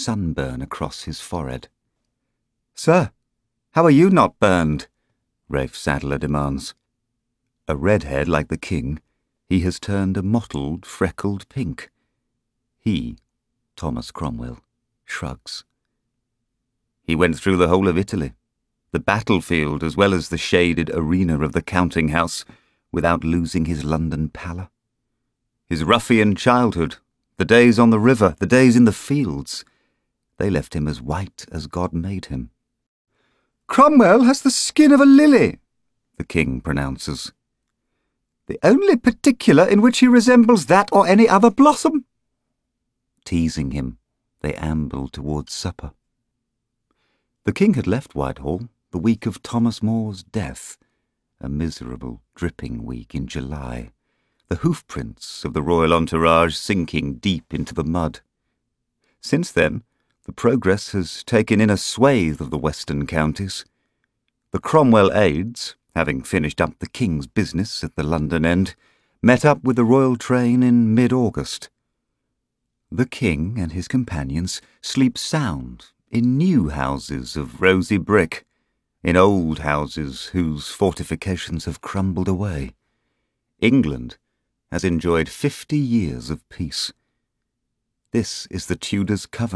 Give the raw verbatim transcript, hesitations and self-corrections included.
sunburn across his forehead. "Sir, how are you not burned?" Rafe Sadler demands. A redhead like the king, he has turned a mottled, freckled pink. He, Thomas Cromwell, shrugs. He went through the whole of Italy, the battlefield as well as the shaded arena of the counting-house, without losing his London pallor. His ruffian childhood, the days on the river, the days in the fields, they left him as white as God made him. "Cromwell has the skin of a lily," the king pronounces. "The only particular in which he resembles that or any other blossom." Teasing him, they amble towards supper. The king had left Whitehall the week of Thomas More's death, a miserable, dripping week in July, the hoofprints of the royal entourage sinking deep into the mud. Since then, the progress has taken in a swathe of the western counties. The Cromwell aides, having finished up the king's business at the London end, met up with the royal train in mid-August. The king and his companions sleep sound in new houses of rosy brick, in old houses whose fortifications have crumbled away. England has enjoyed fifty years of peace. This is the Tudors' covenant.